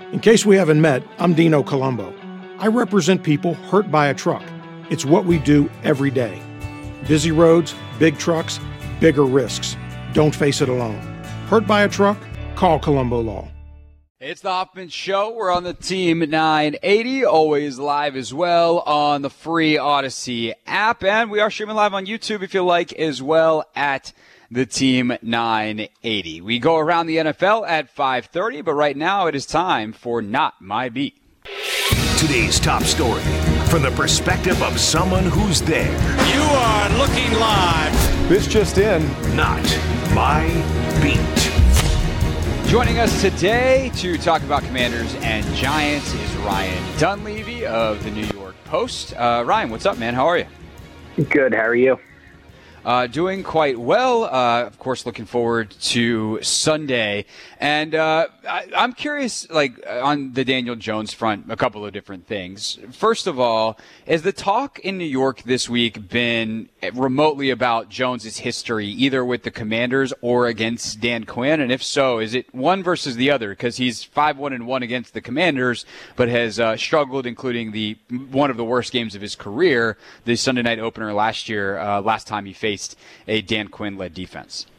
In case we haven't met, I'm Dino Colombo. I represent people hurt by a truck. It's what we do every day. Busy roads, big trucks, bigger risks. Don't face it alone. Hurt by a truck? Call Colombo Law. It's the Hoffman Show. We're on the Team 980, always live as well on the free Odyssey app. And we are streaming live on YouTube if you like as well at the Team 980. We go around the NFL at 5:30, but right now it is time for Not My Beat. Today's top story from the perspective of someone who's there. You are looking live. This just in. Not My Beat. Joining us today to talk about Commanders and Giants is Ryan Dunleavy of the New York Post. Ryan, what's up, man? How are you? Good. How are you? Doing quite well. Of course, looking forward to Sunday. And I'm curious, on the Daniel Jones front, a couple of different things. First of all, has the talk in New York this week been remotely about Jones's history, either with the Commanders or against Dan Quinn? And if so, is it one versus the other? Because he's 5-1-1 against the Commanders, but has struggled, including one of the worst games of his career, the Sunday night opener last year, last time he faced a Dan Quinn-led defense.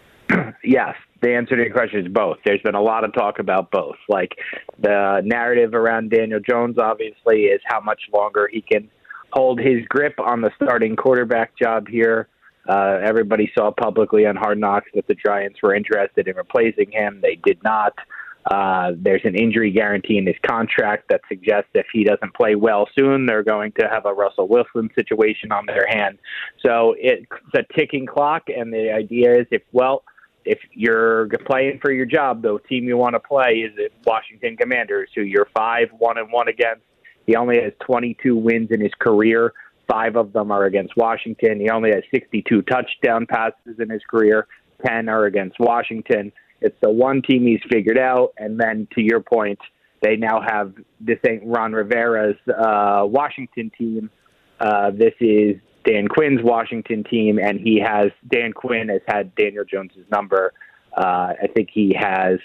Yes, the answer to your question is both. There's been a lot of talk about both. Like, the narrative around Daniel Jones, obviously, is how much longer he can hold his grip on the starting quarterback job here. Everybody saw publicly on Hard Knocks that the Giants were interested in replacing him. They did not. There's an injury guarantee in his contract that suggests if he doesn't play well soon, they're going to have a Russell Wilson situation on their hand. So it's a ticking clock, and the idea is if you're playing for your job, the team you want to play is the Washington Commanders, who you're 5-1-1 against. He only has 22 wins in his career. 5 of them are against Washington. He only has 62 touchdown passes in his career. 10 are against Washington. It's the one team he's figured out. And then, to your point, they now have this ain't Ron Rivera's Washington team. This is Dan Quinn's Washington team, and Dan Quinn has had Daniel Jones's number. I think he has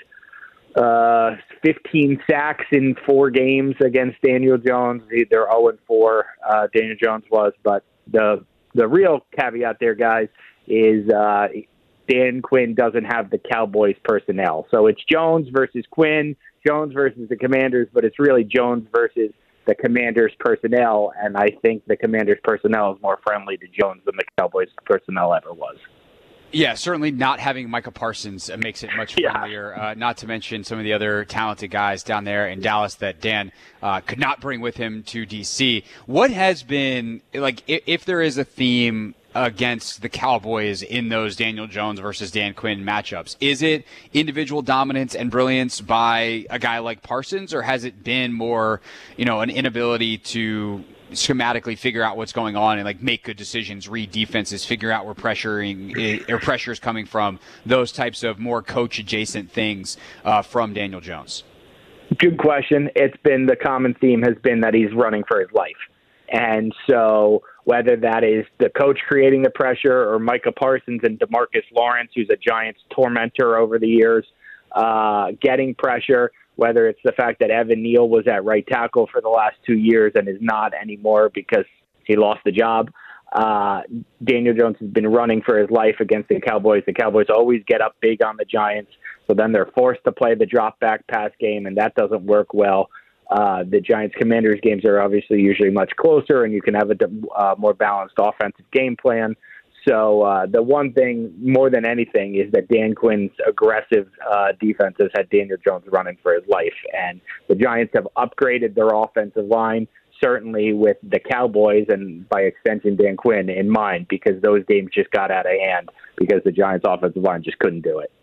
15 sacks in 4 games against Daniel Jones. They're 0-4, Daniel Jones was. But the real caveat there, guys, is Dan Quinn doesn't have the Cowboys personnel. So it's Jones versus Quinn, Jones versus the Commanders, but it's really Jones versus the Commanders personnel, and I think the Commanders personnel is more friendly to Jones than the Cowboys personnel ever was. Yeah, certainly not having Micah Parsons makes it much friendlier, not to mention some of the other talented guys down there in Dallas that Dan could not bring with him to D.C. What has been, if there is a theme against the Cowboys in those Daniel Jones versus Dan Quinn matchups, is it individual dominance and brilliance by a guy like Parsons, or has it been more, an inability to schematically figure out what's going on and make good decisions, read defenses, figure out where pressure is coming from, those types of more coach adjacent things from Daniel Jones? Good question. The common theme has been that he's running for his life. And so whether that is the coach creating the pressure or Micah Parsons and DeMarcus Lawrence, who's a Giants tormentor over the years, getting pressure, whether it's the fact that Evan Neal was at right tackle for the last 2 years and is not anymore because he lost the job. Daniel Jones has been running for his life against the Cowboys. The Cowboys always get up big on the Giants, so then they're forced to play the drop-back pass game, and that doesn't work well. The Giants-Commanders games are obviously usually much closer, and you can have a more balanced offensive game plan. So the one thing more than anything is that Dan Quinn's aggressive defense has had Daniel Jones running for his life. And the Giants have upgraded their offensive line, certainly with the Cowboys and by extension Dan Quinn in mind, because those games just got out of hand because the Giants' offensive line just couldn't do it.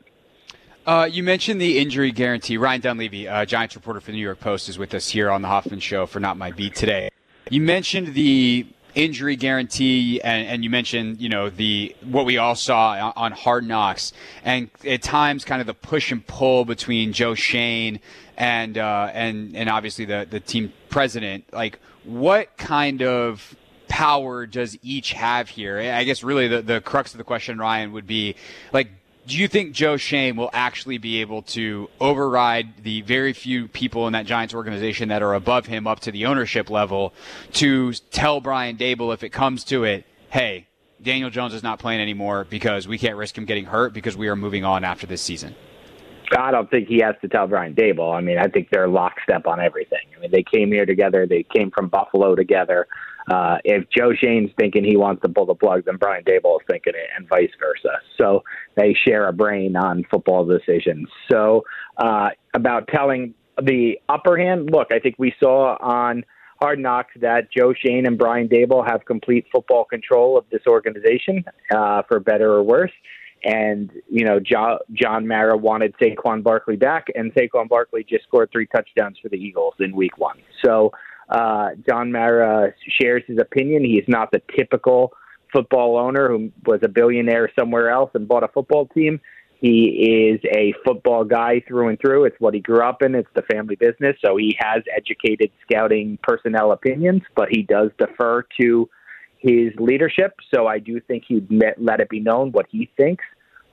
You mentioned the injury guarantee. Ryan Dunleavy, Giants reporter for the New York Post, is with us here on the Hoffman Show for Not My Beat today. You mentioned the injury guarantee, and you mentioned, what we all saw on Hard Knocks, and at times kind of the push and pull between Joe Schoen and obviously the team president. What kind of power does each have here? I guess really the crux of the question, Ryan, would be do you think Joe Schoen will actually be able to override the very few people in that Giants organization that are above him up to the ownership level to tell Brian Daboll, if it comes to it, hey, Daniel Jones is not playing anymore because we can't risk him getting hurt because we are moving on after this season? I don't think he has to tell Brian Daboll. I mean, I think they're lockstep on everything. I mean, they came here together. They came from Buffalo together. If Joe Schoen's thinking he wants to pull the plug, then Brian Daboll is thinking it, and vice versa. So they share a brain on football decisions. So about telling the upper hand, look, I think we saw on Hard Knocks that Joe Schoen and Brian Daboll have complete football control of this organization, for better or worse. And, you know, John Mara wanted Saquon Barkley back, and Saquon Barkley just scored 3 touchdowns for the Eagles in week 1. So John Mara shares his opinion. He is not the typical football owner who was a billionaire somewhere else and bought a football team. He is a football guy through and through. It's what he grew up in. It's the family business. So he has educated scouting personnel opinions, but he does defer to his leadership. So I do think he'd let it be known what he thinks.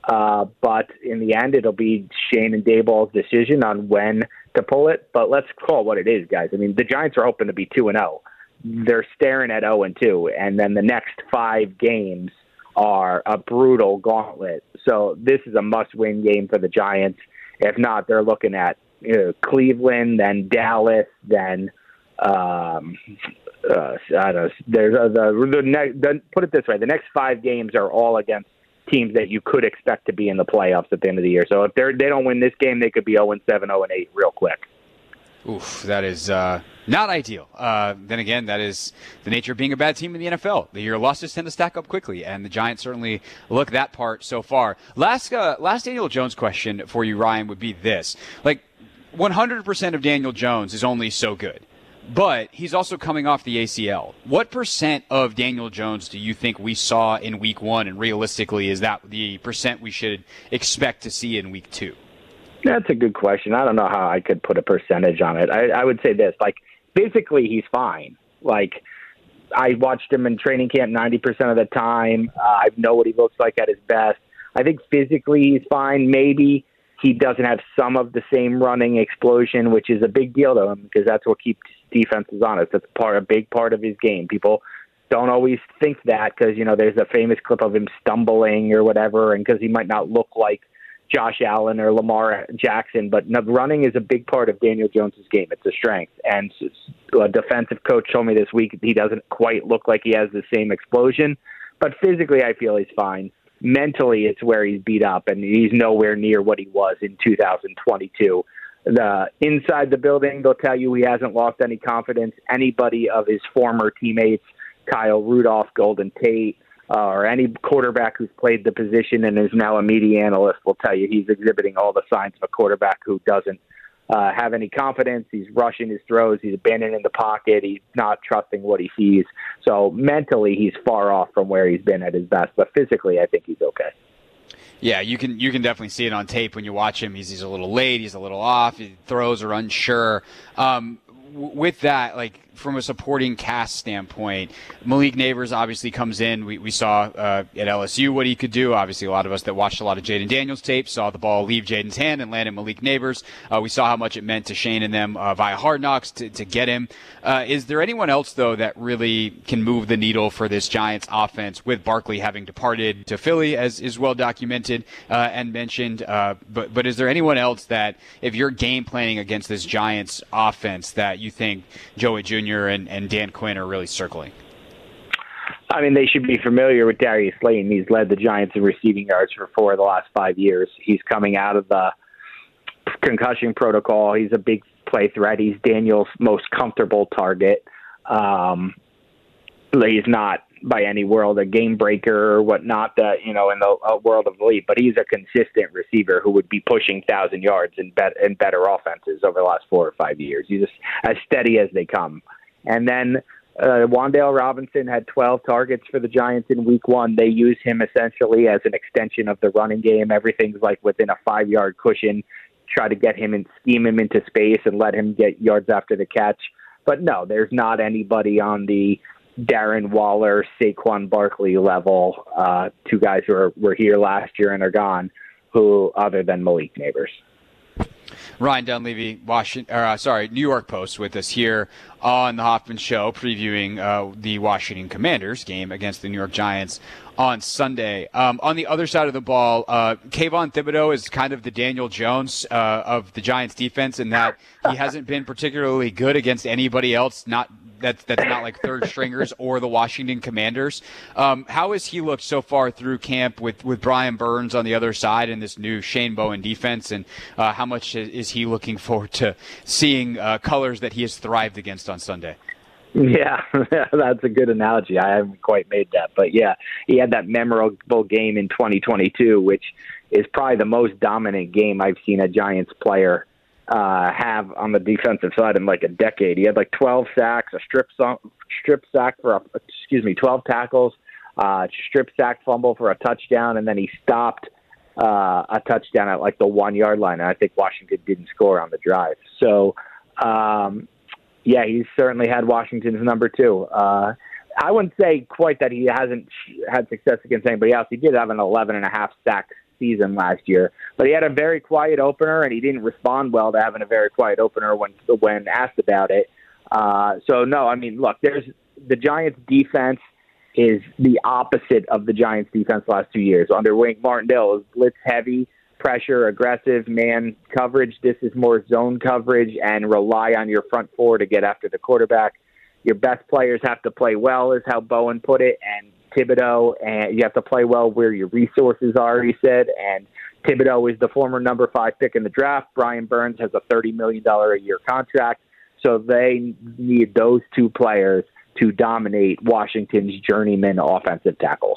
But in the end, it'll be Schoen and Daboll's decision on when to pull it. But let's call it what it is, guys. I mean, the Giants are hoping to be 2-0. They're staring at 0-2. And then the next 5 games are a brutal gauntlet. So this is a must-win game for the Giants. If not, they're looking at Cleveland, then Dallas, then I don't know. There's put it this way: the next 5 games are all against teams that you could expect to be in the playoffs at the end of the year. So if they don't win this game, they could be 0-7, 0-8 real quick. Oof, that is not ideal. Then again, that is the nature of being a bad team in the NFL. Your losses tend to stack up quickly, and the Giants certainly look that part so far. Last Daniel Jones question for you, Ryan, would be this: 100% of Daniel Jones is only so good. But he's also coming off the ACL. What percent of Daniel Jones do you think we saw in week 1, and realistically, is that the percent we should expect to see in week 2? That's a good question. I don't know how I could put a percentage on it. I would say this, physically he's fine. I watched him in training camp 90% of the time. I know what he looks like at his best. I think physically he's fine. Maybe he doesn't have some of the same running explosion, which is a big deal to him because that's what keeps defenses honest. That's a big part of his game. People don't always think that because, there's a famous clip of him stumbling or whatever, and because he might not look like Josh Allen or Lamar Jackson, but running is a big part of Daniel Jones's game. It's a strength. And a defensive coach told me this week he doesn't quite look like he has the same explosion, but physically I feel he's fine. Mentally, it's where he's beat up, and he's nowhere near what he was in 2022. Inside the building, they'll tell you he hasn't lost any confidence. Anybody of his former teammates, Kyle Rudolph, Golden Tate, or any quarterback who's played the position and is now a media analyst will tell you he's exhibiting all the signs of a quarterback who doesn't have any confidence. He's rushing his throws. He's abandoning the pocket. He's not trusting what he sees. So mentally, he's far off from where he's been at his best. But physically, I think he's okay. Yeah, you can definitely see it on tape when you watch him. He's a little late. He's a little off. His throws are unsure. With that, from a supporting cast standpoint, Malik Neighbors obviously comes in. We saw at LSU what he could do. Obviously, a lot of us that watched a lot of Jaden Daniels tape saw the ball leave Jaden's hand and land in Malik Neighbors. We saw how much it meant to Schoen and them via Hard Knocks to get him. Is there anyone else, though, that really can move the needle for this Giants offense, with Barkley having departed to Philly, as is well documented and mentioned? But is there anyone else that, if you're game planning against this Giants offense, that you think Joey Jr. and Dan Quinn are really circling? I mean, they should be familiar with Darius Slayton. He's led the Giants in receiving yards for 4 of the last 5 years. He's coming out of the concussion protocol. He's a big play threat. He's Daniel's most comfortable target. He's not by any world a game breaker or whatnot, in the world of the league, but he's a consistent receiver who would be pushing 1,000 yards in better offenses over the last 4 or 5 years. He's just as steady as they come. And then Wan'Dale Robinson had 12 targets for the Giants in week 1. They use him essentially as an extension of the running game. Everything's within a 5-yard cushion. Try to get him and scheme him into space and let him get yards after the catch. But no, there's not anybody on the Darren Waller, Saquon Barkley level, 2 guys who were here last year and are gone, who other than Malik Neighbors. Ryan Dunleavy, New York Post, with us here on the Hoffman Show, previewing the Washington Commanders game against the New York Giants on Sunday. On the other side of the ball, Kayvon Thibodeau is kind of the Daniel Jones of the Giants defense in that he hasn't been particularly good against anybody else, that's not like third stringers or the Washington Commanders. How has he looked so far through camp with Brian Burns on the other side and this new Shane Bowen defense, and how much is he looking forward to seeing colors that he has thrived against on Sunday? Yeah, that's a good analogy. I haven't quite made that. But, yeah, he had that memorable game in 2022, which is probably the most dominant game I've seen a Giants player have on the defensive side in like a decade. He had like 12 sacks, a strip sack for 12 tackles, strip sack fumble for a touchdown, and then he stopped a touchdown at like the 1 yard line. And I think Washington didn't score on the drive. So, yeah, he's certainly had Washington's number two. I wouldn't say quite that he hasn't had success against anybody else. He did have an 11.5 sack season last year, but he had a very quiet opener, and he didn't respond well to having a very quiet opener when asked about it. So no, I mean, look, the Giants defense is the opposite of the Giants defense the last 2 years. Under Wink Martindale, it was blitz heavy, pressure, aggressive, man coverage. This is more zone coverage and rely on your front four to get after the quarterback. Your best players have to play well, is how Bowen put it, and Thibodeau, and you have to play well where your resources are, he said. And Thibodeau is the former number 5 pick in the draft. Brian Burns has a $30 million a year contract. So they need those two players to dominate Washington's journeyman offensive tackles.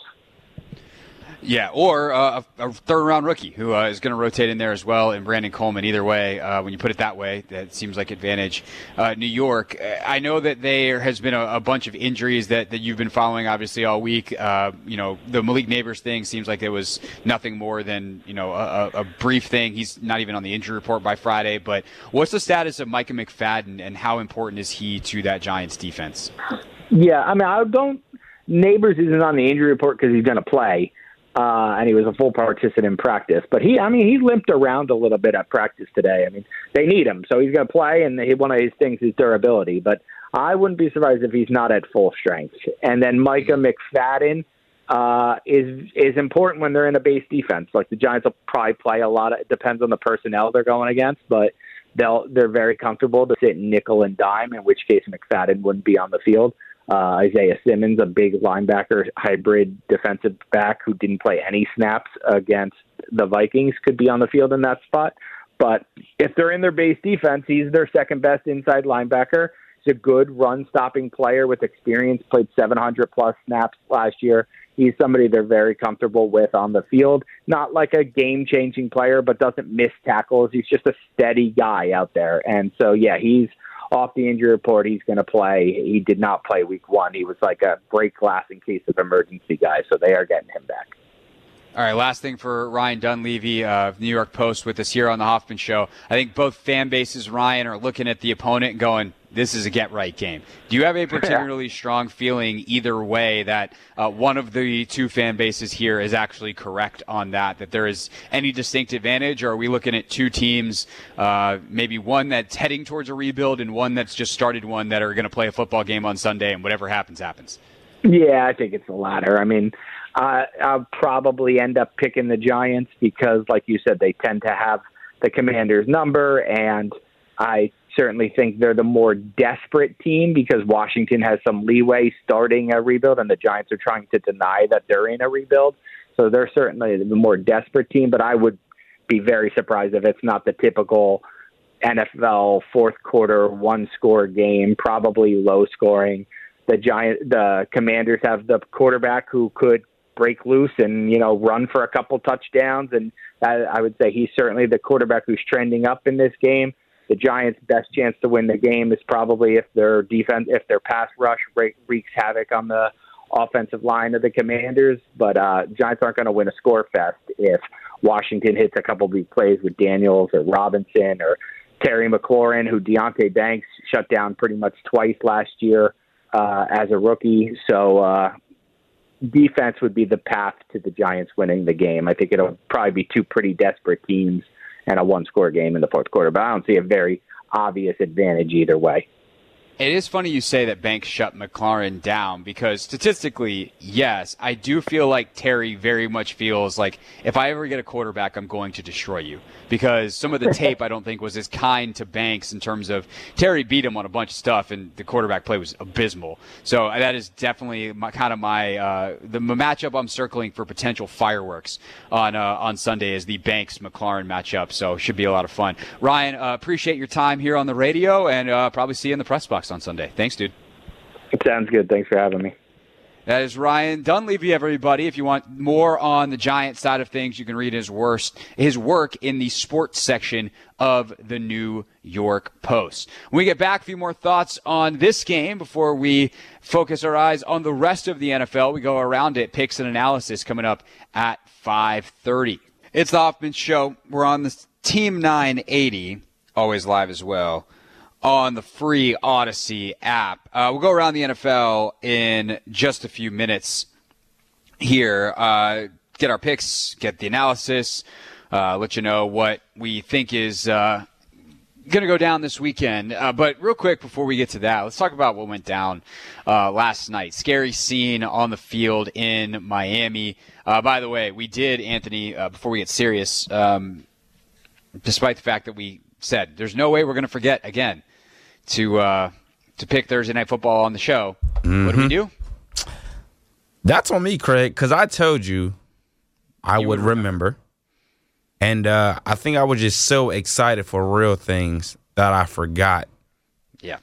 Yeah, or a third-round rookie who is going to rotate in there as well, and Brandon Coleman. Either way, when you put it that way, that seems like advantage. New York, I know that there has been a bunch of injuries that you've been following, obviously, all week. The Malik Neighbors thing seems like it was nothing more than a brief thing. He's not even on the injury report by Friday. But what's the status of Micah McFadden, and how important is he to that Giants defense? Yeah, I mean, Neighbors isn't on the injury report because he's going to play. And he was a full participant in practice. But he limped around a little bit at practice today. I mean, they need him, so he's going to play, and one of his things is durability. But I wouldn't be surprised if he's not at full strength. And then Micah McFadden is important when they're in a base defense. Like, the Giants will probably play a lot. It depends on the personnel they're going against, but they're very comfortable to sit nickel and dime, in which case McFadden wouldn't be on the field. Isaiah Simmons, a big linebacker, hybrid defensive back who didn't play any snaps against the Vikings, could be on the field in that spot. But if they're in their base defense, he's their second best inside linebacker. He's a good run-stopping player with experience, played 700-plus snaps last year. He's somebody they're very comfortable with on the field. Not like a game-changing player, but doesn't miss tackles. He's just a steady guy out there. And so, yeah, he's off the injury report. He's going to play. He did not play week 1. He was like a break glass in case of emergency guy, so they are getting him back. All right, last thing for Ryan Dunleavy of New York Post with us here on the Hoffman Show. I think both fan bases, Ryan, are looking at the opponent and going, this is a get-right game. Do you have a particularly strong feeling either way that one of the two fan bases here is actually correct on that there is any distinct advantage, or are we looking at two teams, maybe one that's heading towards a rebuild and one that's just started one, that are going to play a football game on Sunday and whatever happens, happens? Yeah, I think it's the latter. I mean, I'll probably end up picking the Giants because, like you said, they tend to have the Commanders' number, and I certainly think they're the more desperate team because Washington has some leeway starting a rebuild, and the Giants are trying to deny that they're in a rebuild. So they're certainly the more desperate team, but I would be very surprised if it's not the typical NFL fourth quarter one-score game, probably low-scoring. The Commanders have the quarterback who could break loose and, run for a couple touchdowns, and I would say he's certainly the quarterback who's trending up in this game. The Giants' best chance to win the game is probably if their pass rush wreaks havoc on the offensive line of the Commanders. But Giants aren't going to win a score fest if Washington hits a couple big plays with Daniels or Robinson or Terry McLaurin, who Deonte Banks shut down pretty much twice last year as a rookie. So, defense would be the path to the Giants winning the game. I think it'll probably be two pretty desperate teams and a one-score game in the fourth quarter, but I don't see a very obvious advantage either way. It is funny you say that Banks shut McLaurin down because statistically, yes, I do feel like Terry very much feels like if I ever get a quarterback, I'm going to destroy you. Because some of the tape I don't think was as kind to Banks in terms of Terry beat him on a bunch of stuff and the quarterback play was abysmal. So that is definitely the matchup I'm circling for potential fireworks on Sunday is the Banks-McLaurin matchup. So should be a lot of fun. Ryan, appreciate your time here on the radio and probably see you in the press box on Sunday. Thanks, dude. It sounds good. Thanks for having me. That is Ryan Dunleavy, everybody. If you want more on the Giants side of things, you can read his work in the sports section of the New York Post. When we get back, a few more thoughts on this game before we focus our eyes on the rest of the NFL. We go around it, picks and analysis coming up at 5:30. It's the Hoffman Show. We're on the Team 980, always live as well, on the free Odyssey app. We'll go around the NFL in just a few minutes here. Get our picks, get the analysis, let you know what we think is going to go down this weekend. But real quick before we get to that, let's talk about what went down last night. Scary scene on the field in Miami. By the way, we did, Anthony, before we get serious, despite the fact that we said there's no way we're going to forget again to pick Thursday Night Football on the show. Mm-hmm. What do we do? That's on me, Craig, because I told you I would remember. And I think I was just so excited for real things that I forgot. Yeah.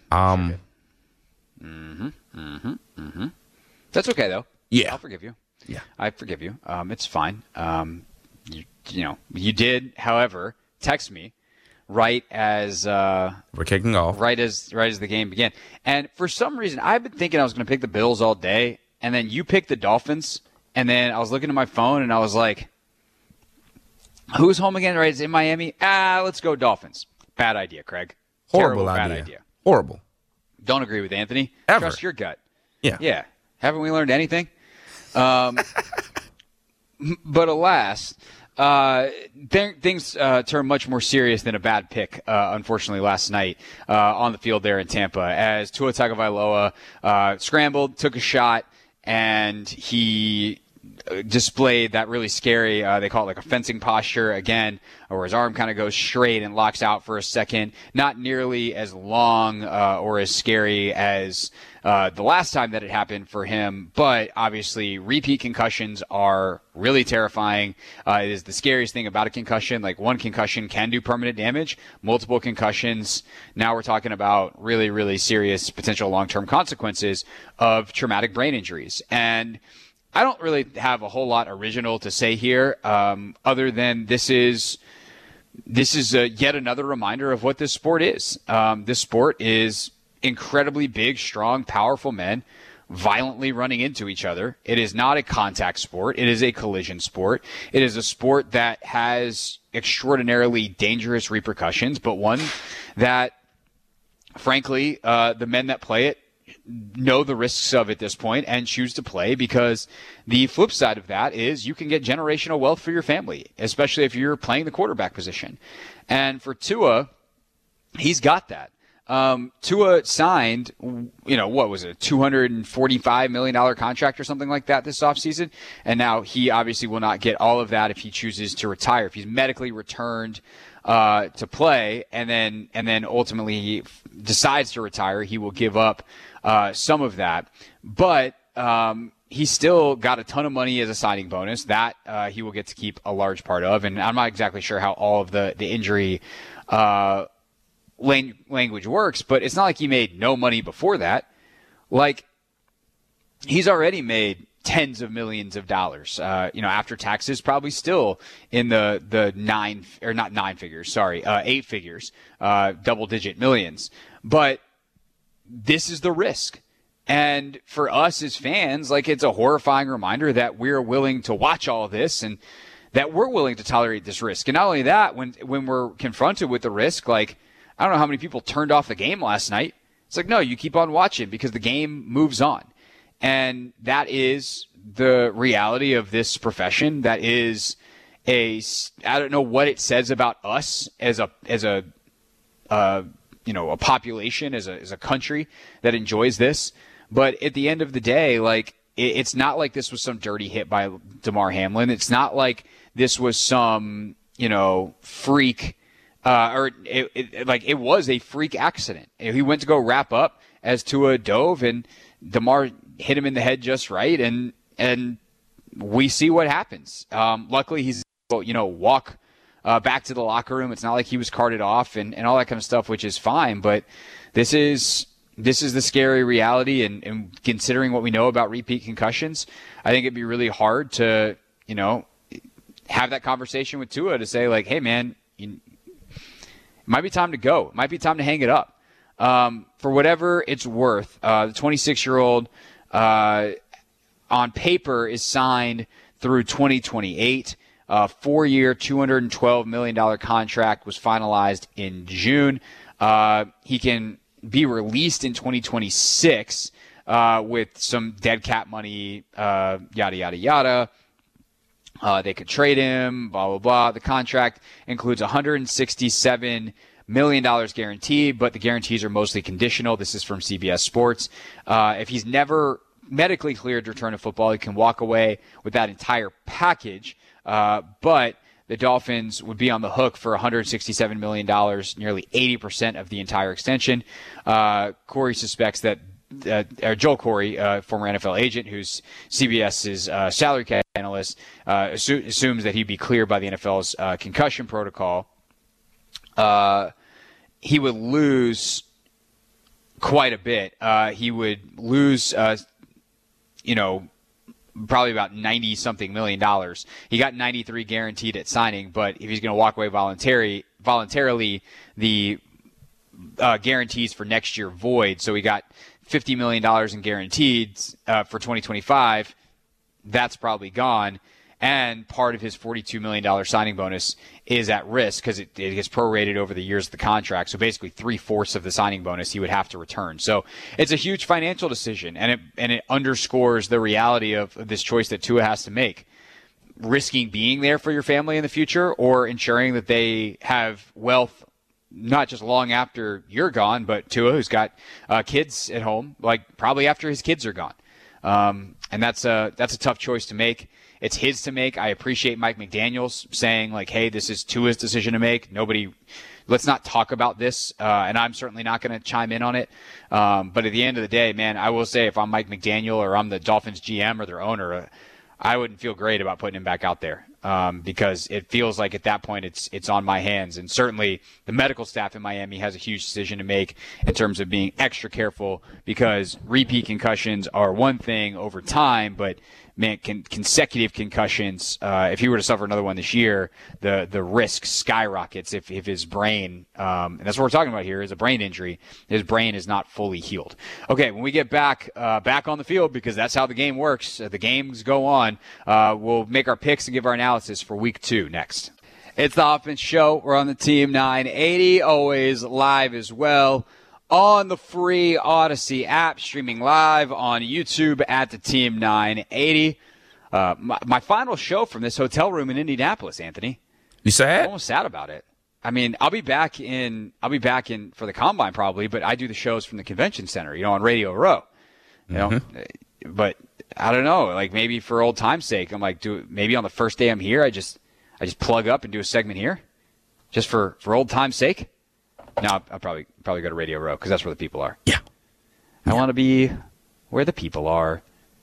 That's okay, though. Yeah. I'll forgive you. Yeah. I forgive you. It's fine. You did, however, text me right as we're kicking off, right as the game began. And for some reason, I've been thinking I was going to pick the Bills all day, and then you picked the Dolphins, and then I was looking at my phone, and I was like, who's home again? Right, it's in Miami. Let's go Dolphins. Bad idea, Craig. Horrible Terrible, idea. Bad idea. Horrible. Don't agree with Anthony. Ever. Trust your gut. Yeah. Haven't we learned anything? But alas, things turned much more serious than a bad pick, unfortunately, last night on the field there in Tampa as Tua Tagovailoa scrambled, took a shot, and he displayed that really scary, they call it like a fencing posture again, where his arm kind of goes straight and locks out for a second. Not nearly as long or as scary as the last time that it happened for him, but obviously repeat concussions are really terrifying. It is the scariest thing about a concussion. Like one concussion can do permanent damage. Multiple concussions, now we're talking about really, really serious potential long-term consequences of traumatic brain injuries. And I don't really have a whole lot original to say here, other than this is yet another reminder of what this sport is. This sport is incredibly big, strong, powerful men violently running into each other. It is not a contact sport. It is a collision sport. It is a sport that has extraordinarily dangerous repercussions, but one that, frankly, the men that play it know the risks of at this point and choose to play, because the flip side of that is you can get generational wealth for your family, especially if you're playing the quarterback position. And for Tua, he's got that. Tua signed, what was it, $245 million contract or something like that this offseason. And now he obviously will not get all of that if he chooses to retire. If he's medically returned to play and then ultimately he decides to retire, he will give up some of that. But he still got a ton of money as a signing bonus that he will get to keep a large part of. And I'm not exactly sure how all of the injury language works, but it's not like he made no money before that. Like, he's already made tens of millions of dollars, after taxes, probably still in the 8 figures, double-digit millions. But this is the risk. And for us as fans, it's a horrifying reminder that we're willing to watch all of this and that we're willing to tolerate this risk. And not only that, when we're confronted with the risk, I don't know how many people turned off the game last night. It's no, you keep on watching because the game moves on. And that is the reality of this profession that is I don't know what it says about us as a population, as a country that enjoys this. But at the end of the day, like, it's not like this was some dirty hit by Damar Hamlin. It's not like this was some, freak, it was a freak accident. He went to go wrap up as Tua dove, and Damar hit him in the head just right, and we see what happens. Luckily, he's walk back to the locker room. It's not like he was carted off and all that kind of stuff, which is fine. But this is the scary reality, and considering what we know about repeat concussions, I think it'd be really hard to have that conversation with Tua to say, like, hey, man, it might be time to go. It might be time to hang it up. For whatever it's worth, the 26-year-old on paper is signed through 2028. 4-year, $212 million contract was finalized in June. He can be released in 2026 with some dead cap money, yada, yada, yada. They could trade him, blah, blah, blah. The contract includes $167 million guaranteed, but the guarantees are mostly conditional. This is from CBS Sports. If he's never medically cleared to return to football, he can walk away with that entire package. But the Dolphins would be on the hook for $167 million, nearly 80% of the entire extension. Corey suspects that, Joel Corey, former NFL agent who's CBS's salary cap analyst, assumes that he'd be cleared by the NFL's concussion protocol. He would lose quite a bit. He would lose, probably about $90-something million. He got 93 guaranteed at signing, but if he's going to walk away voluntarily, the guarantees for next year void. So he got $50 million in guaranteed for 2025. That's probably gone. And part of his $42 million signing bonus is at risk because it gets prorated over the years of the contract. So basically 3/4 of the signing bonus he would have to return. So it's a huge financial decision, and it underscores the reality of this choice that Tua has to make. Risking being there for your family in the future, or ensuring that they have wealth not just long after you're gone, but Tua, who's got kids at home, like probably after his kids are gone. And that's a tough choice to make. It's his to make. I appreciate Mike McDaniels saying, like, hey, this is Tua's decision to make. Let's not talk about this. And I'm certainly not going to chime in on it. But at the end of the day, man, I will say if I'm Mike McDaniel or I'm the Dolphins GM or their owner, I wouldn't feel great about putting him back out there. Because it feels like at that point it's on my hands. And certainly the medical staff in Miami has a huge decision to make in terms of being extra careful, because repeat concussions are one thing over time, but man, consecutive concussions, if he were to suffer another one this year, the risk skyrockets if his brain, and that's what we're talking about here, is a brain injury. His brain is not fully healed. Okay, when we get back on the field, because that's how the game works, the games go on, we'll make our picks and give our analysis for week 2 next. It's the Offense Show. We're on the Team 980, always live as well on the free Odyssey app, streaming live on YouTube at the Team 980. My final show from this hotel room in Indianapolis, Anthony. You sad? I'm almost sad about it. I mean, I'll be back in for the Combine probably, but I do the shows from the convention center, on Radio Row. But I don't know, like maybe for old time's sake, I'm like, maybe on the first day I'm here, I just plug up and do a segment here, just for old time's sake. No, I'll probably go to Radio Row because that's where the people are. Yeah. I want to be where the people are.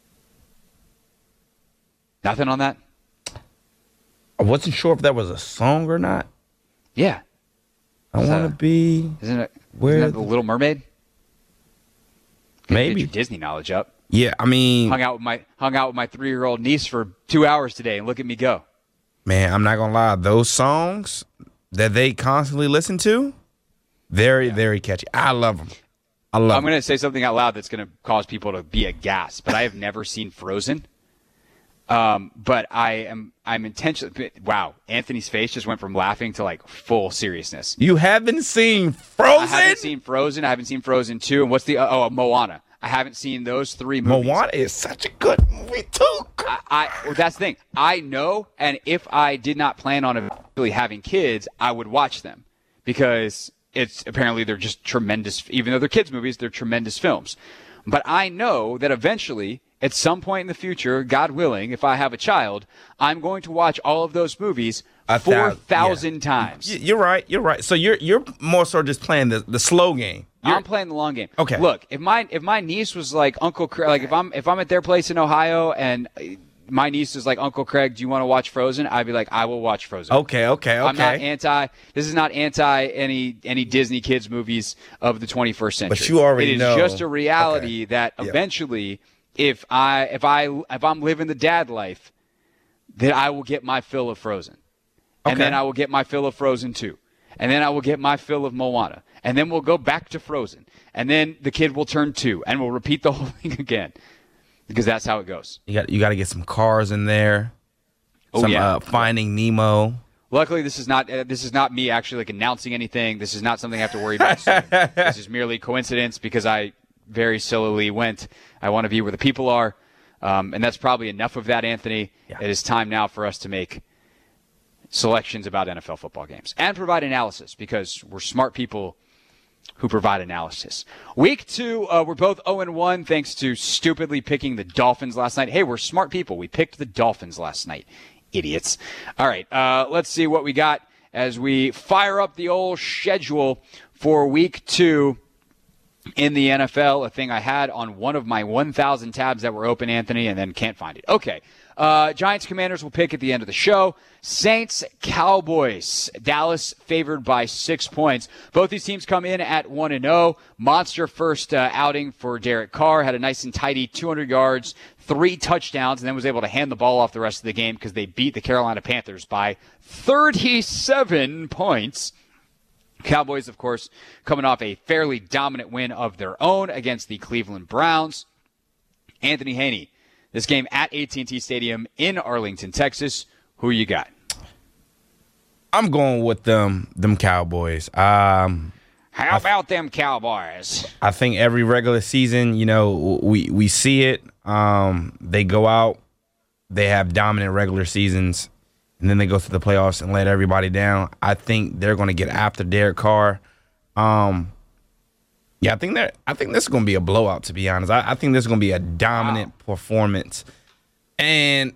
Nothing on that? I wasn't sure if that was a song or not. Yeah. I want to be Isn't that The Little Mermaid? Maybe. Get your Disney knowledge up. Yeah, I mean, hung out with my 3-year-old niece for 2 hours today, and look at me go. Man, I'm not gonna lie. Those songs that they constantly listen to, very catchy. I love them. I'm going to say something out loud that's going to cause people to be aghast, but I have never seen Frozen. But I'm intentionally. Wow, Anthony's face just went from laughing to like full seriousness. You haven't seen Frozen? I haven't seen Frozen. I haven't seen Frozen 2. And what's the Moana? I haven't seen those 3 movies. Moana is such a good movie too. Well, that's the thing. I know, and if I did not plan on eventually having kids, I would watch them because they're just tremendous. Even though they're kids' movies, they're tremendous films. But I know that eventually, at some point in the future, God willing, if I have a child, I'm going to watch all of those movies 4,000 times. You're right. So you're more so just playing the slow game. I'm playing the long game. Okay. Look, if my niece was like Uncle Craig, like if I'm at their place in Ohio and my niece is like, Uncle Craig, do you want to watch Frozen? I'd be like, I will watch Frozen. Okay. I'm not anti. This is not anti any Disney kids movies of the 21st century. But you already know. It is just a reality that eventually, if I'm living the dad life, then I will get my fill of Frozen, and then I will get my fill of Frozen 2, and then I will get my fill of Moana, and then we'll go back to Frozen, and then the kid will turn 2, and we'll repeat the whole thing again. Because that's how it goes. You got to get some Cars in there. Finding Nemo. Luckily, this is not me actually like announcing anything. This is not something I have to worry about soon. This is merely coincidence because I very sillily went. I want to be where the people are, and that's probably enough of that, Anthony. Yeah. It is time now for us to make selections about NFL football games and provide analysis because we're smart people who provide analysis. Week 2, we're both 0-1 thanks to stupidly picking the Dolphins last night. Hey, we're smart people. We picked the Dolphins last night. Idiots. All right, let's see what we got as we fire up the old schedule for Week 2 in the NFL, a thing I had on one of my 1,000 tabs that were open, Anthony, and then can't find it. Okay. Giants Commanders will pick at the end of the show. Saints Cowboys. Dallas favored by 6 points. Both these teams come in at 1-0. Monster first outing for Derek Carr. Had a nice and tidy 200 yards, 3 touchdowns, and then was able to hand the ball off the rest of the game because they beat the Carolina Panthers by 37 points. Cowboys, of course, coming off a fairly dominant win of their own against the Cleveland Browns. Anthony Haney. This game at AT&T Stadium in Arlington, Texas. Who you got? I'm going with them Cowboys. How about them Cowboys? I think every regular season, we see it. They go out, they have dominant regular seasons, and then they go to the playoffs and let everybody down. I think they're going to get after Derek Carr. Yeah, I think this is going to be a blowout, to be honest. I think this is going to be a dominant performance. And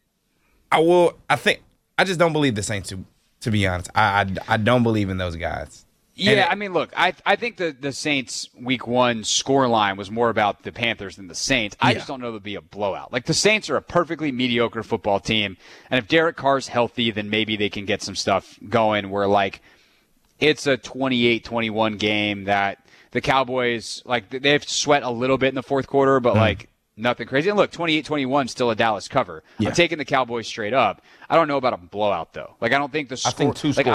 I just don't believe the Saints, to be honest. I don't believe in those guys. Yeah, I mean, look, I think the Saints Week 1 scoreline was more about the Panthers than the Saints. I just don't know there'll be a blowout. Like, the Saints are a perfectly mediocre football team, and if Derek Carr's healthy, then maybe they can get some stuff going where, like, it's a 28-21 game that the Cowboys, like, they have to sweat a little bit in the fourth quarter, but, like, nothing crazy. And look, 28-21 still a Dallas cover. Yeah. I'm taking the Cowboys straight up. I don't know about a blowout, though. Like, I don't think the score. I think 2 scores.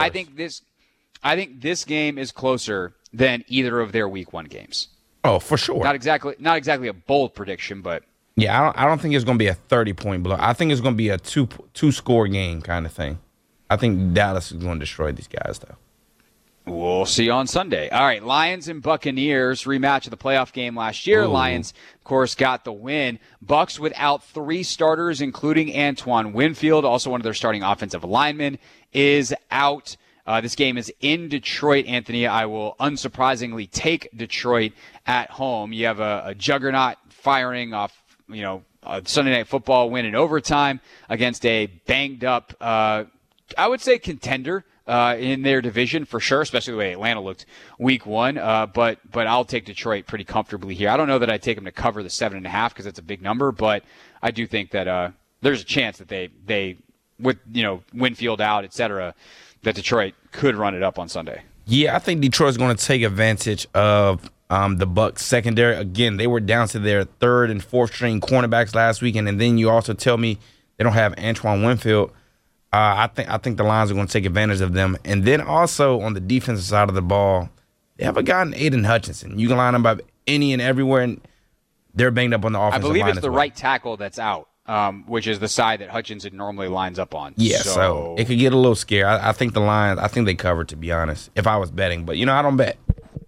I think this game is closer than either of their Week 1 games. Oh, for sure. Not exactly a bold prediction, but yeah, I don't think it's going to be a 30-point blowout. I think it's going to be a two-score game kind of thing. I think Dallas is going to destroy these guys, though. We'll see you on Sunday. All right, Lions and Buccaneers rematch of the playoff game last year. Ooh. Lions, of course, got the win. Bucs without 3 starters, including Antoine Winfield, also one of their starting offensive linemen, is out. This game is in Detroit, Anthony. I will unsurprisingly take Detroit at home. You have a juggernaut firing off, a Sunday Night Football win in overtime against a banged-up, I would say, contender in their division for sure, especially the way Atlanta looked Week 1. But I'll take Detroit pretty comfortably here. I don't know that I'd take them to cover the 7.5 because that's a big number, but I do think that there's a chance that they with Winfield out, et cetera, that Detroit could run it up on Sunday. Yeah, I think Detroit's going to take advantage of the Bucs secondary. Again, they were down to their 3rd and 4th string cornerbacks last weekend, and then you also tell me they don't have Antoine Winfield. I think the Lions are going to take advantage of them. And then also on the defensive side of the ball, they have a guy in Aiden Hutchinson. You can line them up any and everywhere, and they're banged up on the offensive line. I believe it's the right tackle that's out. Which is the side that Hutchinson normally lines up on. Yeah, so it could get a little scary. I think the Lions, they cover, to be honest, if I was betting. But, I don't bet.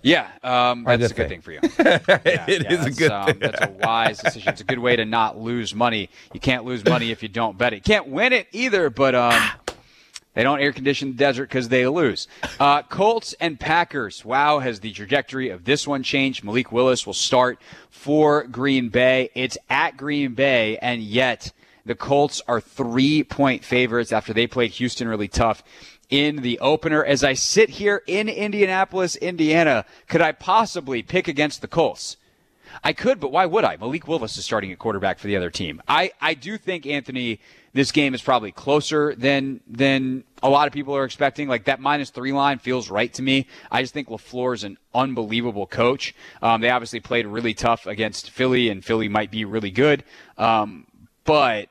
Yeah, that's a good thing for you. It is a good thing. That's a wise decision. It's a good way to not lose money. You can't lose money if you don't bet it. You can't win it either, but they don't air condition the desert because they lose. Colts and Packers. Wow, has the trajectory of this one changed? Malik Willis will start for Green Bay. It's at Green Bay, and yet the Colts are 3-point favorites after they played Houston really tough in the opener. As I sit here in Indianapolis, Indiana, could I possibly pick against the Colts? I could, but why would I? Malik Willis is starting at quarterback for the other team. I do think, Anthony, this game is probably closer than a lot of people are expecting. Like, that -3 line feels right to me. I just think LaFleur is an unbelievable coach. They obviously played really tough against Philly, and Philly might be really good. But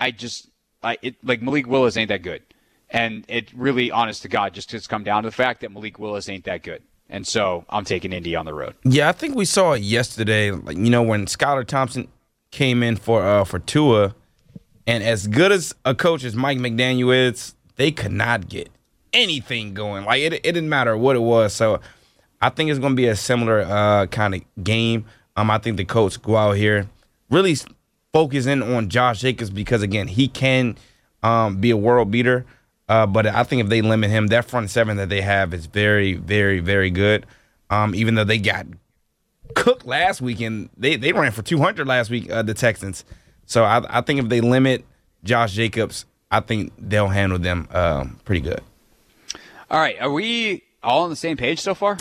Malik Willis ain't that good. And it really, honest to God, just has come down to the fact that Malik Willis ain't that good. And so I'm taking Indy on the road. Yeah, I think we saw it yesterday. Like, when Skylar Thompson came in for Tua, and as good as a coach as Mike McDaniel is, they could not get anything going. Like, it didn't matter what it was. So I think it's going to be a similar kind of game. I think the Colts go out here, really focus in on Josh Jacobs because, again, he can be a world beater. But I think if they limit him, that front seven that they have is very, very, very good. Even though they got cooked last weekend, they ran for 200 last week, the Texans. So I think if they limit Josh Jacobs, I think they'll handle them pretty good. All right. Are we all on the same page so far?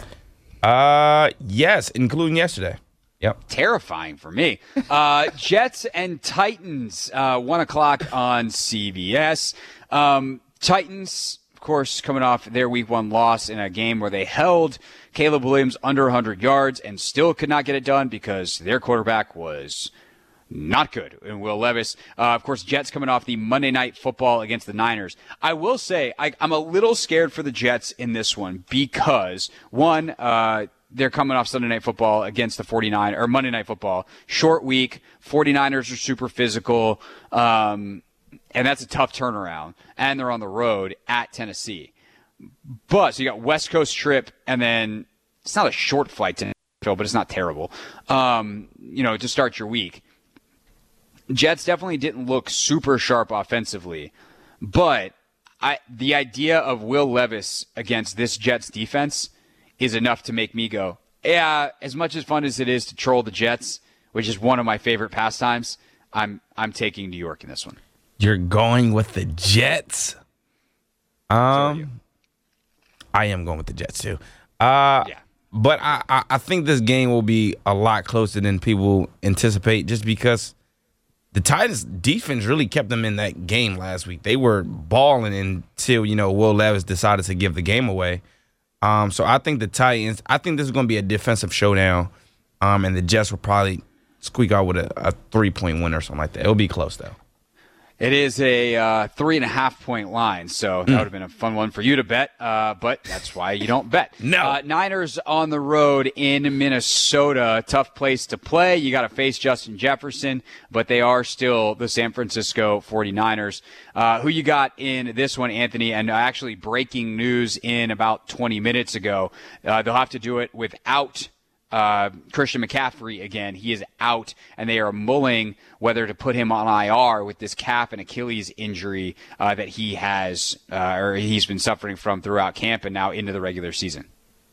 Yes, including yesterday. Yep. Terrifying for me. Jets and Titans, 1 o'clock on CBS. Titans, of course, coming off their Week 1 loss in a game where they held Caleb Williams under 100 yards and still could not get it done because their quarterback was not good in Will Levis. Of course, Jets coming off the Monday Night Football against the Niners. I will say I'm a little scared for the Jets in this one because, one, they're coming off Sunday Night Football against the 49ers, or Monday Night Football. Short week, 49ers are super physical. And that's a tough turnaround. And they're on the road at Tennessee. But, so you got West Coast trip, and then it's not a short flight to Nashville, but it's not terrible, to start your week. Jets definitely didn't look super sharp offensively. But the idea of Will Levis against this Jets defense is enough to make me go, yeah, as much as fun as it is to troll the Jets, which is one of my favorite pastimes, I'm taking New York in this one. You're going with the Jets? I am going with the Jets, too. Yeah. But I think this game will be a lot closer than people anticipate just because the Titans' defense really kept them in that game last week. They were balling until, Will Levis decided to give the game away. So I think the Titans, this is going to be a defensive showdown, and the Jets will probably squeak out with a 3-point win or something like that. It'll be close, though. It is a 3.5-point line, so that would have been a fun one for you to bet, but that's why you don't bet. No. Niners on the road in Minnesota. Tough place to play. You got to face Justin Jefferson, but they are still the San Francisco 49ers. Who you got in this one, Anthony? And actually breaking news in about 20 minutes ago. They'll have to do it without Christian McCaffrey again. He is out, and they are mulling whether to put him on IR with this calf and Achilles injury that he has, or he's been suffering from throughout camp and now into the regular season.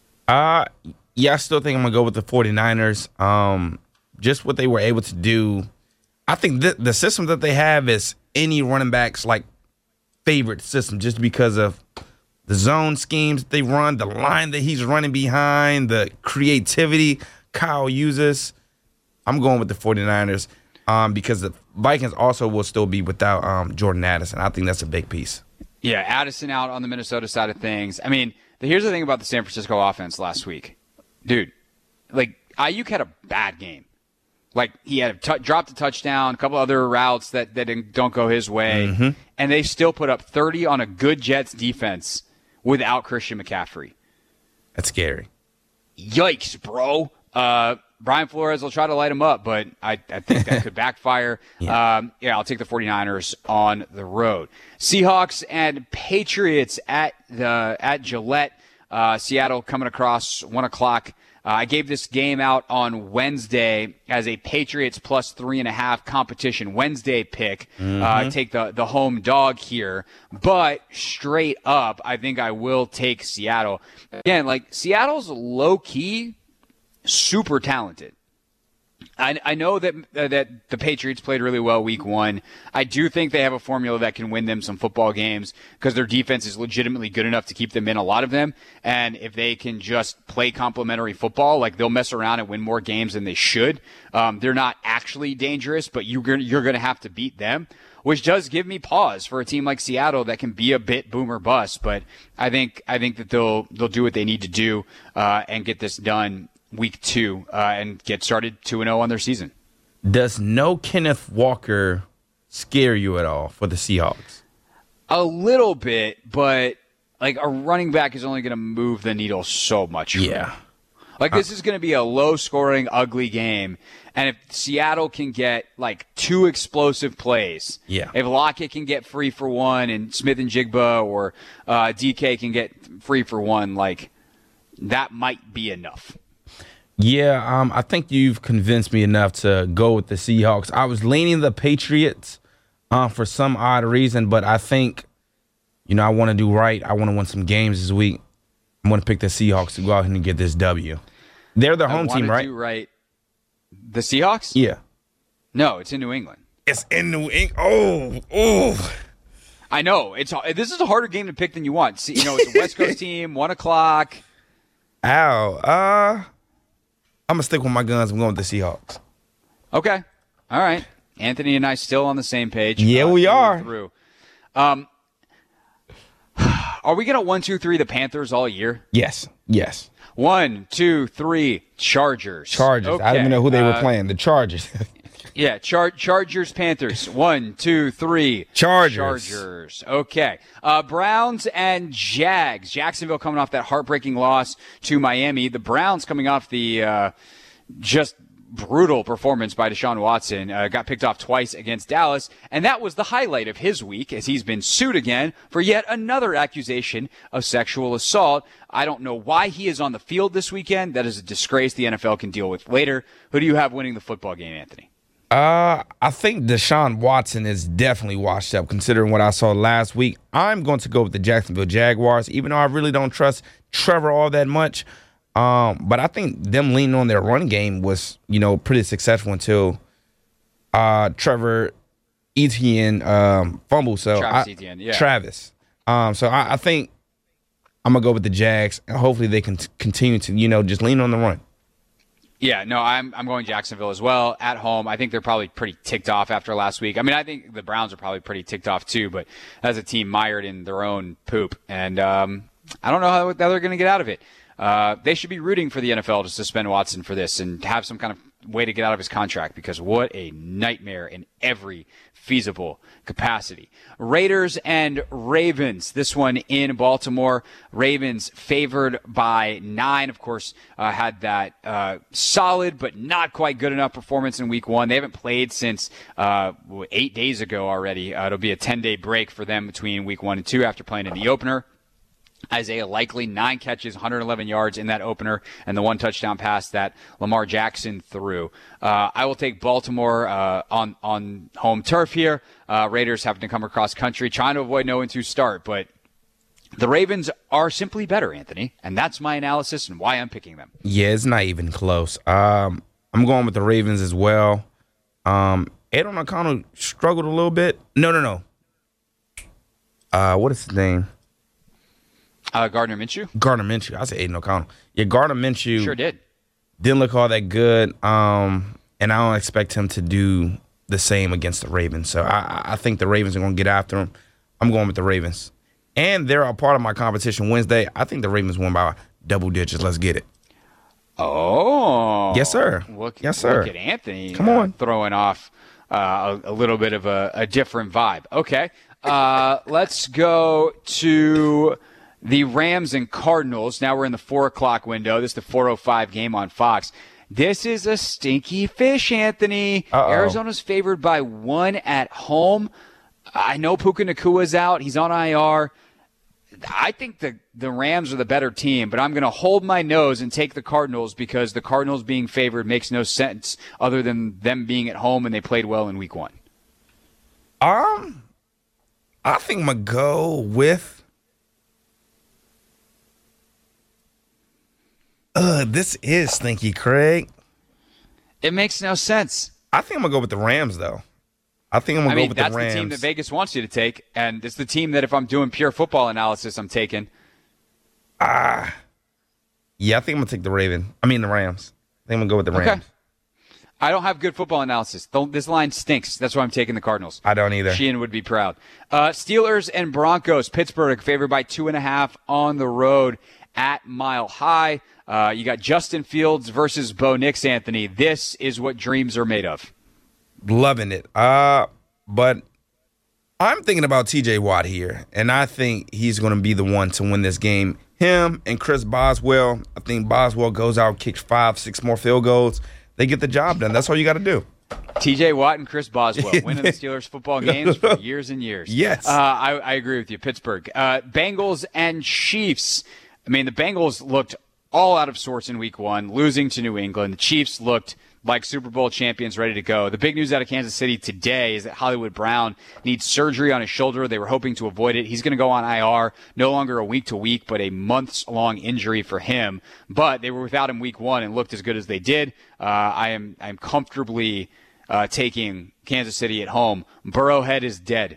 I still think I'm going to go with the 49ers. Just what they were able to do. I think the system that they have is any running back's favorite system just because of the zone schemes they run, the line that he's running behind, the creativity Kyle uses. I'm going with the 49ers because the Vikings also will still be without Jordan Addison. I think that's a big piece. Yeah, Addison out on the Minnesota side of things. I mean, here's the thing about the San Francisco offense last week. Dude, Ayuk had a bad game. He had dropped a touchdown, a couple other routes that don't go his way, and they still put up 30 on a good Jets defense without Christian McCaffrey. That's scary. Yikes, bro. Brian Flores will try to light him up, but I think that could backfire. Yeah. I'll take the 49ers on the road. Seahawks and Patriots at Gillette. Seattle coming across 1 o'clock I gave this game out on Wednesday as a Patriots plus 3.5 competition Wednesday pick. Take the home dog here. But straight up, I think I will take Seattle. Again, like Seattle's low-key super talented. I know that the Patriots played really well week 1. I do think they have a formula that can win them some football games because their defense is legitimately good enough to keep them in a lot of them. And if they can just play complementary football, like they'll mess around and win more games than they should. They're not actually dangerous, but you're going to have to beat them, which does give me pause for a team like Seattle that can be a bit boom or bust. But I think that they'll do what they need to do and get this done week 2 and get started 2-0 on their season. Does no Kenneth Walker scare you at all for the Seahawks? A little bit, but like a running back is only going to move the needle so much. Yeah. Like this is going to be a low-scoring, ugly game. And if Seattle can get like 2 explosive plays, if Lockett can get free for 1 and Smith and Jigba or DK can get free for 1, like that might be enough. Yeah, I think you've convinced me enough to go with the Seahawks. I was leaning the Patriots for some odd reason, but I think, I want to do right. I want to win some games this week. I'm going to pick the Seahawks to go out and get this W. They're the home team, right? Do right. The Seahawks? Yeah. No, it's in New England. It's in New England. Oh. I know. This is a harder game to pick than you want. See, it's a West Coast team, 1 o'clock. Ow. I'm going to stick with my guns. I'm going with the Seahawks. Okay. All right. Anthony and I still on the same page. Yeah, we are. Through. Are we going to 1, 2, 3 the Panthers all year? Yes. 1, 2, 3 Chargers. Okay. I don't even know who they were playing. The Chargers. Yeah, Chargers, Panthers. 1, 2, 3 Chargers. Okay. Browns and Jags. Jacksonville coming off that heartbreaking loss to Miami. The Browns coming off the just brutal performance by Deshaun Watson. Got picked off twice against Dallas, and that was the highlight of his week as he's been sued again for yet another accusation of sexual assault. I don't know why he is on the field this weekend. That is a disgrace the NFL can deal with later. Who do you have winning the football game, Anthony? I think Deshaun Watson is definitely washed up considering what I saw last week. I'm going to go with the Jacksonville Jaguars, even though I really don't trust Trevor all that much. But I think them leaning on their run game was, pretty successful until Trevor Etienne fumbled. So Travis Etienne, yeah. Travis. So I think I'm going to go with the Jags, and hopefully they can continue to, just lean on the run. Yeah, no, I'm going Jacksonville as well at home. I think they're probably pretty ticked off after last week. I mean, I think the Browns are probably pretty ticked off too, but as a team mired in their own poop. And I don't know how they're going to get out of it. They should be rooting for the NFL to suspend Watson for this and have some kind of way to get out of his contract because what a nightmare in every feasible capacity. Raiders and Ravens. This one in Baltimore. Ravens favored by 9. Of course, had that solid but not quite good enough performance in week 1. They haven't played since 8 days ago already. It'll be a 10-day break for them between week 1 and 2 after playing in the opener. Isaiah Likely, 9 catches, 111 yards in that opener, and the 1 touchdown pass that Lamar Jackson threw. I will take Baltimore on home turf here. Raiders having to come across country, trying to avoid 0-2 start, but the Ravens are simply better, Anthony, and that's my analysis and why I'm picking them. Yeah, it's not even close. I'm going with the Ravens as well. Aidan O'Connell struggled a little bit. No. What is his name? Gardner Minshew? Gardner Minshew. I said Aidan O'Connell. Yeah, Gardner Minshew. Sure did. Didn't look all that good. And I don't expect him to do the same against the Ravens. So I think the Ravens are going to get after him. I'm going with the Ravens. And they're a part of my competition Wednesday. I think the Ravens won by double digits. Let's get it. Oh. Yes, sir. Yes, sir. Look at Anthony. Come on. Throwing off a little bit of a different vibe. Okay. Let's go to the Rams and Cardinals. Now we're in the 4 o'clock window. This is the 4:05 game on Fox. This is a stinky fish, Anthony. Uh-oh. Arizona's favored by 1 at home. I know Puka Nakua's out. He's on IR. I think the Rams are the better team, but I'm going to hold my nose and take the Cardinals because the Cardinals being favored makes no sense other than them being at home and they played well in week 1. I think I'm going to go with this is stinky, Craig. It makes no sense. I think I'm going to go with the Rams, though. I think I'm going to go with the Rams. That's the team that Vegas wants you to take, and it's the team that if I'm doing pure football analysis, I'm taking. Yeah, I think I'm going to take the Rams. I think I'm going to go with the Rams. Okay. I don't have good football analysis. This line stinks. That's why I'm taking the Cardinals. I don't either. Sheehan would be proud. Steelers and Broncos. Pittsburgh favored by 2.5 on the road at Mile High. You got Justin Fields versus Bo Nix, Anthony. This is what dreams are made of. Loving it. But I'm thinking about TJ Watt here, and I think he's going to be the one to win this game. Him and Chris Boswell. I think Boswell goes out, kicks 5-6 more field goals. They get the job done. That's all you got to do. TJ Watt and Chris Boswell winning the Steelers football games for years and years. Yes. I agree with you. Pittsburgh. Bengals and Chiefs. I mean, the Bengals looked all out of sorts in week 1, losing to New England. The Chiefs looked like Super Bowl champions ready to go. The big news out of Kansas City today is that Hollywood Brown needs surgery on his shoulder. They were hoping to avoid it. He's going to go on IR, no longer a week-to-week, but a months-long injury for him. But they were without him week 1 and looked as good as they did. I'm comfortably taking Kansas City at home. Burrowhead is dead.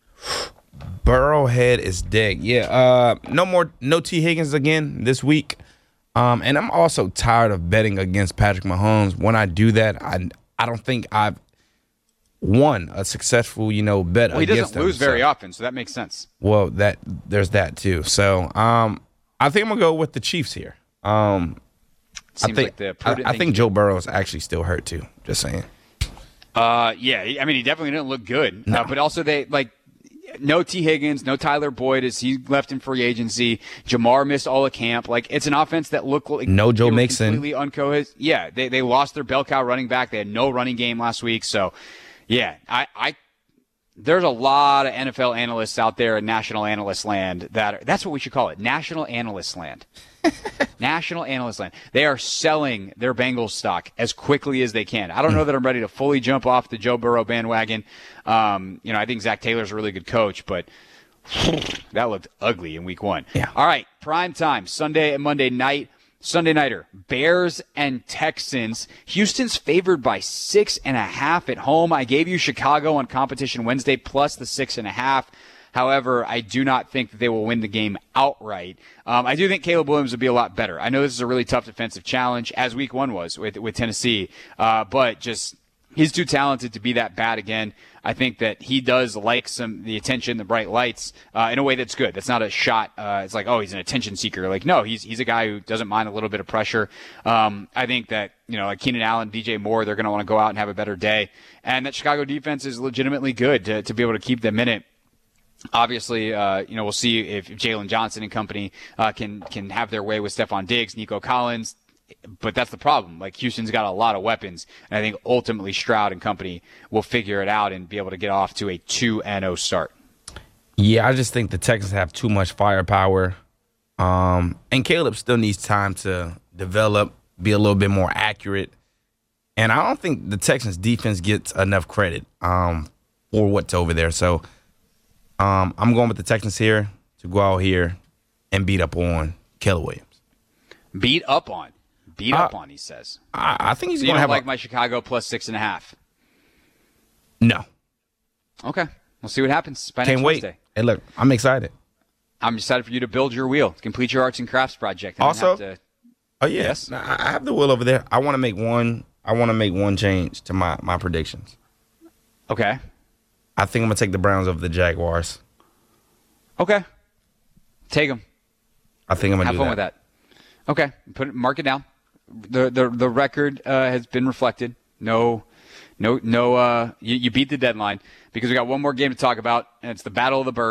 Burrowhead is dead. Yeah. No T. Higgins again this week. And I'm also tired of betting against Patrick Mahomes. When I do that, I don't think I've won a successful, bet against him. He doesn't lose very often, so that makes sense. Well, there's that too. So I think I'm gonna go with the Chiefs here. I think Joe Burrow is actually still hurt too. Just saying. Yeah, I mean he definitely didn't look good. No. But also no T. Higgins, no Tyler Boyd as he left in free agency. Jamar missed all of camp. It's an offense that looked like no Joe Mixon. Completely uncohesive. Yeah, they lost their bell cow running back. They had no running game last week. So, yeah, there's a lot of NFL analysts out there in national analyst land that's what we should call it, national analyst land. National analyst land. They are selling their Bengals stock as quickly as they can. I don't know that I'm ready to fully jump off the Joe Burrow bandwagon. I think Zach Taylor's a really good coach, but that looked ugly in week 1. Yeah. All right, prime time, Sunday and Monday night. Sunday nighter, Bears and Texans. Houston's favored by 6.5 at home. I gave you Chicago on Competition Wednesday plus the 6.5. However, I do not think that they will win the game outright. I do think Caleb Williams will be a lot better. I know this is a really tough defensive challenge, as week 1 was with Tennessee, but just he's too talented to be that bad again. I think that he does like the attention, the bright lights, in a way that's good. That's not a shot. It's like, oh, he's an attention seeker. No, he's a guy who doesn't mind a little bit of pressure. I think that, like Keenan Allen, DJ Moore, they're going to want to go out and have a better day. And that Chicago defense is legitimately good to be able to keep them in it. Obviously, we'll see if Jalen Johnson and company can have their way with Stephon Diggs, Nico Collins. But that's the problem. Houston's got a lot of weapons, and I think ultimately Stroud and company will figure it out and be able to get off to a 2-0 start. Yeah, I just think the Texans have too much firepower, and Caleb still needs time to develop, be a little bit more accurate. And I don't think the Texans defense gets enough credit for what's over there. So I'm going with the Texans here to go out here and beat up on Caleb Williams. Beat up on, he says. I think he's going to have my Chicago plus 6.5. No. Okay. We'll see what happens by Can't next wait. Wednesday. Hey, look, I'm excited. I'm excited for you to build your wheel, complete your arts and crafts project. Also, yes, I have the wheel over there. I want to make one change to my predictions. Okay. I think I'm gonna take the Browns over the Jaguars. Okay. Take them. I think I'm gonna have fun with that. Okay. Mark it down. The record has been reflected. No. You beat the deadline because we got one more game to talk about, and it's the Battle of the Birds.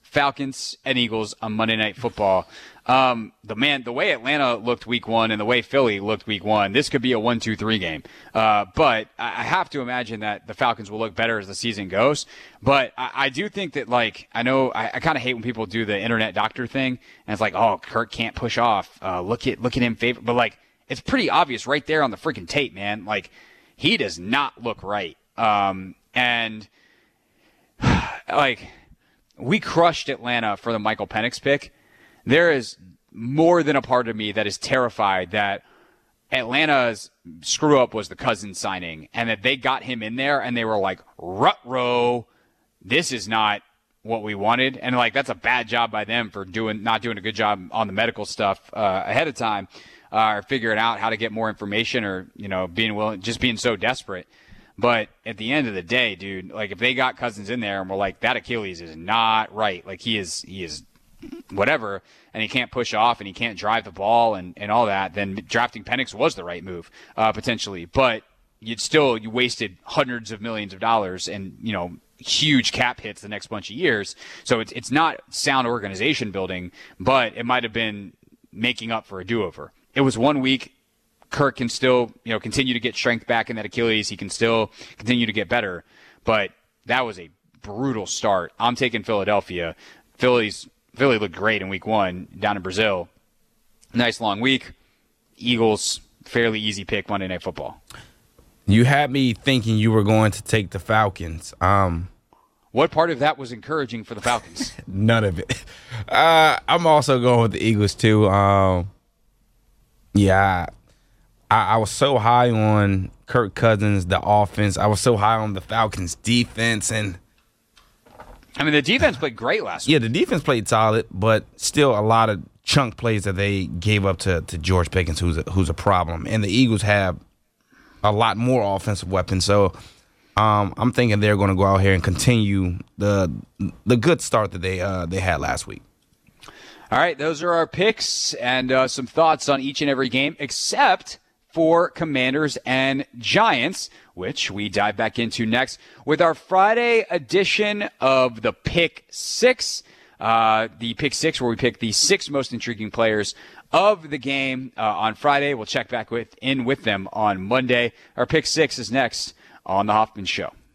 Falcons and Eagles on Monday Night Football. The way Atlanta looked week one and the way Philly looked week one, this could be a 1-2-3 game. But I have to imagine that the Falcons will look better as the season goes. But I do think that, like, I know I kind of hate when people do the internet doctor thing, and it's like, oh, Kirk can't push off. Look at him favor. But, like, it's pretty obvious right there on the freaking tape, man. Like, he does not look right. And like, we crushed Atlanta for the Michael Penix pick. There is more than a part of me that is terrified that Atlanta's screw up was the Cousins signing, and that they got him in there and they were like, ruh-roh, this is not what we wanted. And, like, that's a bad job by them for not doing a good job on the medical stuff ahead of time, or figuring out how to get more information, or, you know, being so desperate. But at the end of the day, dude, like, if they got Cousins in there and we're like, that Achilles is not right, like, he is whatever, and he can't push off and he can't drive the ball and all that, then drafting Penix was the right move, potentially. But you wasted hundreds of millions of dollars and, you know, huge cap hits the next bunch of years. So it's not sound organization building, but it might have been making up for a do-over. It was 1 week. Kirk can still, you know, continue to get strength back in that Achilles. He can still continue to get better. But that was a brutal start. I'm taking Philadelphia. Philly looked great in week one down in Brazil. Nice long week. Eagles, fairly easy pick Monday Night Football. You had me thinking you were going to take the Falcons. What part of that was encouraging for the Falcons? None of it. I'm also going with the Eagles, too. I was so high on Kirk Cousins, the offense. I was so high on the Falcons' defense. And I mean, the defense played great last week. Yeah, the defense played solid, but still a lot of chunk plays that they gave up to George Pickens, who's a problem. And the Eagles have a lot more offensive weapons. So I'm thinking they're going to go out here and continue the good start that they had last week. All right, those are our picks and some thoughts on each and every game, except for Commanders and Giants, which we dive back into next with our Friday edition of the Pick Six. The Pick Six, where we pick the 6 most intriguing players of the game on Friday. We'll check back with them on Monday. Our Pick Six is next on The Hoffman Show.